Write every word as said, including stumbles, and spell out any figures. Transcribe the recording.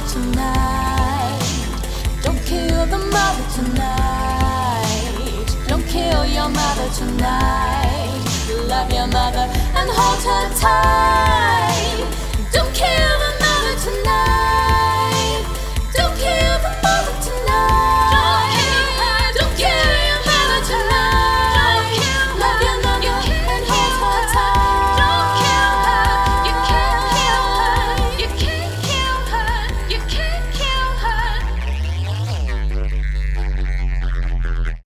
tonight. Don't kill the mother tonight. Don't kill your mother tonight. Love your mother and hold her tight. Don't kill the mother tonight.